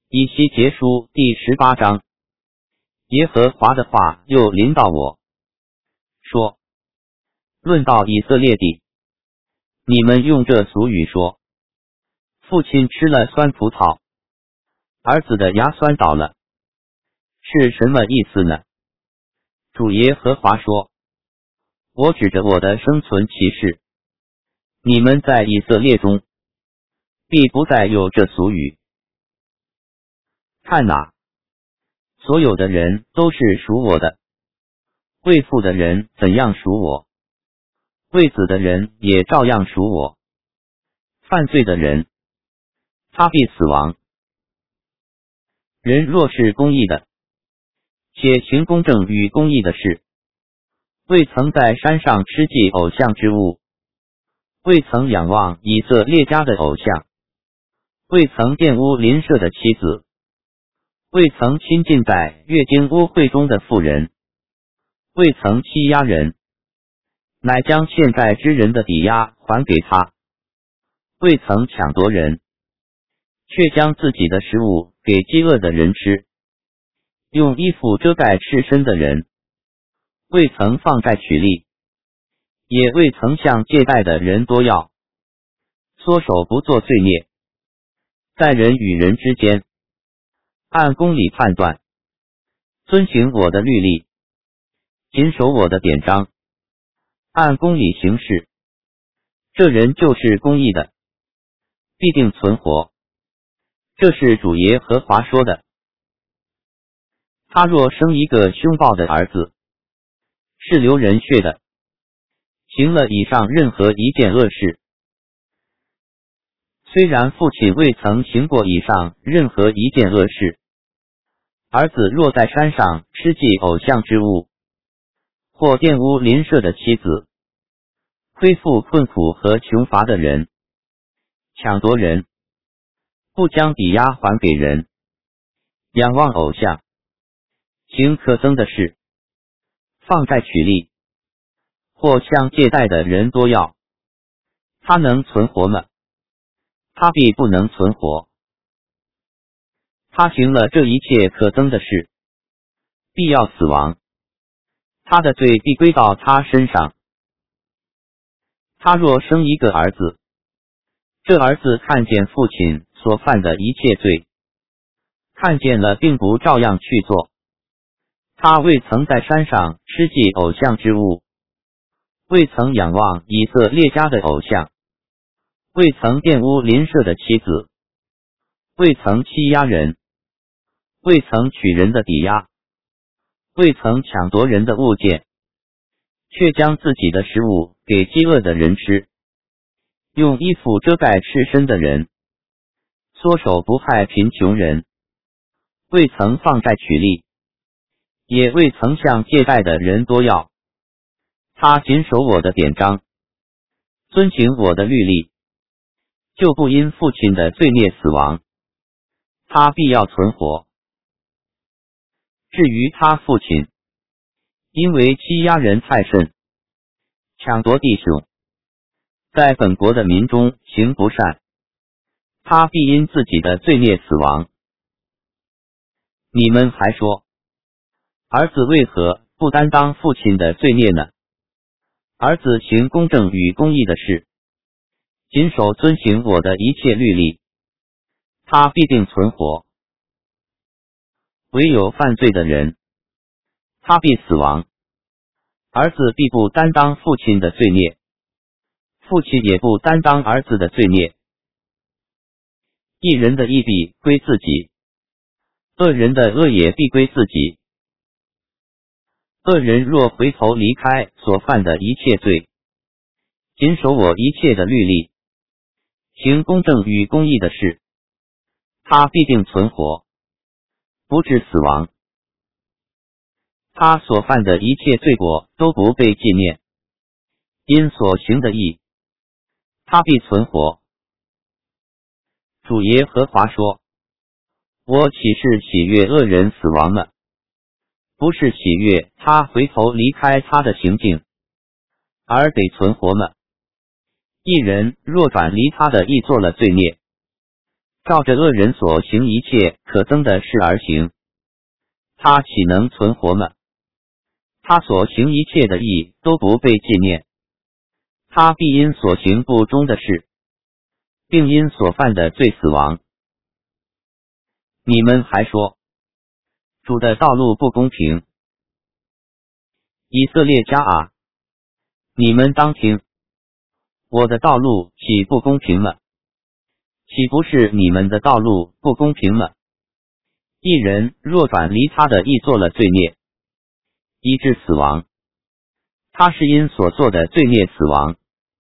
以西结书第18章。耶和华的话又临到我，说：论到以色列地，你们用这俗语说，父亲吃了酸葡萄，儿子的牙酸倒了，是什么意思呢？主耶和华说，我指着我的生存启示，你们在以色列中必不再有这俗语。看哪，所有的人都是属我的，为父的人怎样属我，为子的人也照样属我。犯罪的人，他必死亡。人若是公义的，且行公正与公义的事，未曾在山上吃祭偶像之物，未曾仰望以色列家的偶像，未曾玷污邻舍的妻子，未曾亲近在月经污秽中的妇人，未曾欺压人，乃将欠债之人的抵押还给他，未曾抢夺人，却将自己的食物给饥饿的人吃，用衣服遮盖赤身的人，未曾放债取利，也未曾向借贷的人多要，缩手不做罪孽，在人与人之间按公理判断，遵行我的律例，谨守我的典章，按公理行事，这人就是公义的，必定存活。这是主耶和华说的。他若生一个凶暴的儿子，是流人血的，行了以上任何一件恶事，虽然父亲未曾行过以上任何一件恶事，儿子若在山上吃祭偶像之物，或玷污邻舍的妻子，亏负困苦和穷乏的人，抢夺人，不将抵押还给人，仰望偶像，行可憎的事，放债取利，或向借贷的人多要，他能存活吗？他必不能存活。他行了这一切可憎的事，必要死亡，他的罪必归到他身上。他若生一个儿子，这儿子看见父亲所犯的一切罪，看见了并不照样去做，他未曾在山上吃祭偶像之物，未曾仰望以色列家的偶像，未曾玷污邻舍的妻子，未曾欺压人，未曾取人的抵押，未曾抢夺人的物件，却将自己的食物给饥饿的人吃，用衣服遮盖赤身的人，缩手不害贫穷人，未曾放债取利，也未曾向借贷的人多要，他谨守我的典章，遵行我的律例，就不因父亲的罪孽死亡，他必要存活。至于他父亲，因为欺压人太甚，抢夺弟兄，在本国的民中行不善，他必因自己的罪孽死亡。你们还说，儿子为何不担当父亲的罪孽呢？儿子行公正与公义的事，谨守遵行我的一切律例，他必定存活。唯有犯罪的人，他必死亡。儿子必不担当父亲的罪孽，父亲也不担当儿子的罪孽。义人的义必归自己，恶人的恶也必归自己。恶人若回头离开所犯的一切罪，谨守我一切的律例，行公正与公义的事，他必定存活，不致死亡。他所犯的一切罪过都不被纪念，因所行的义，他必存活。主耶和华说，我岂是喜悦恶人死亡呢？不是喜悦他回头离开他的行径，而得存活吗？义人若转离他的义做了罪孽， 照着恶人所行一切可憎的事而行，他岂能存活吗？他所行一切的义都不被纪念，他必因所行不忠的事，并因所犯的罪死亡。你们还说，主的道路不公平。以色列家啊，你们当听，我的道路岂不公平吗？岂不是你们的道路不公平吗？一人若转离他的义做了罪孽，以致死亡，他是因所做的罪孽死亡。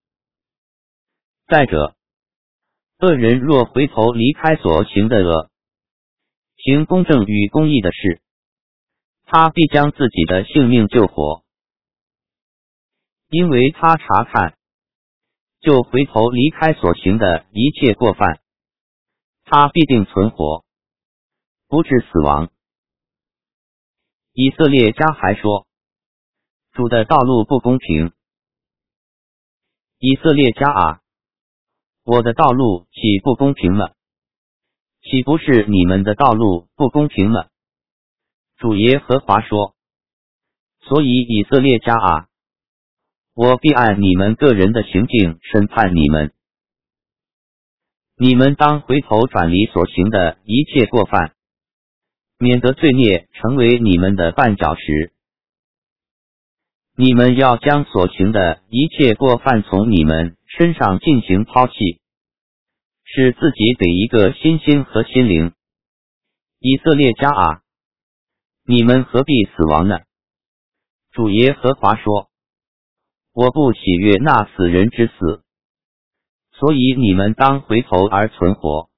再者，恶人若回头离开所行的恶，行公正与公义的事，他必将自己的性命救活，因为他查看，就回头离开所行的一切过犯，他必定存活，不致死亡。以色列家还说，主的道路不公平。以色列家啊，我的道路岂不公平吗？岂不是你们的道路不公平吗？主耶和华说，所以以色列家啊，我必按你们个人的行径审判你们。你们当回头转离所行的一切过犯，免得罪孽成为你们的绊脚石。你们要将所行的一切过犯从你们身上进行抛弃，使自己得一个新心和心灵。以色列家啊，你们何必死亡呢？主耶和华说，我不喜悦那死人之死，所以你们当回头而存活。